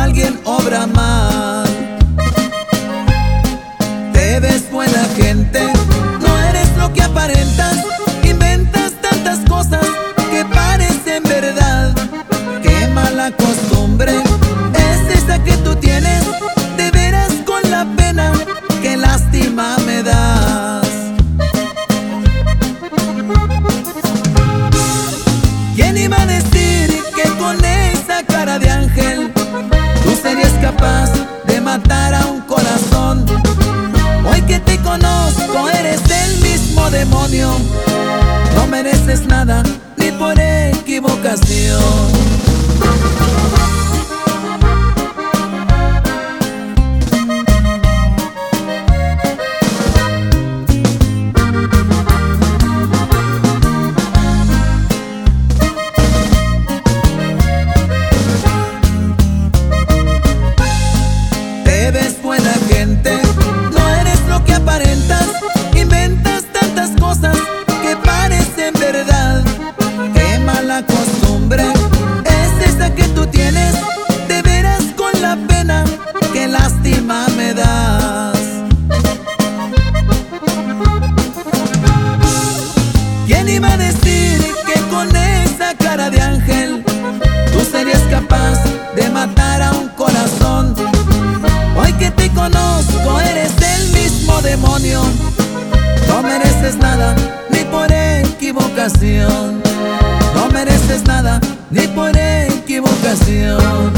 alguien obra mal. Te ves buena gente, no eres lo que aparentas. Inventas tantas cosas que parecen verdad. Qué mala costumbre es esa que tú tienes. De veras con la pena, qué lástima me das. ¿Quién iba a decir que con esa cara de ángel tú serías capaz de matar a un corazón? Hoy que te conozco eres el mismo demonio. No mereces nada ni por equivocación. Te ves buena gente, no eres lo que aparentas. Inventas tantas cosas que parecen verdad. Qué mala costumbre es esa que tú tienes. De veras con la pena, qué lástima me das. ¿Quién iba a decir que con esa cara de ángel tú serías capaz de matar a un corazón? Hoy que te conozco eres el mismo demonio. No mereces nada ni por equivocación. No mereces nada ni por equivocación.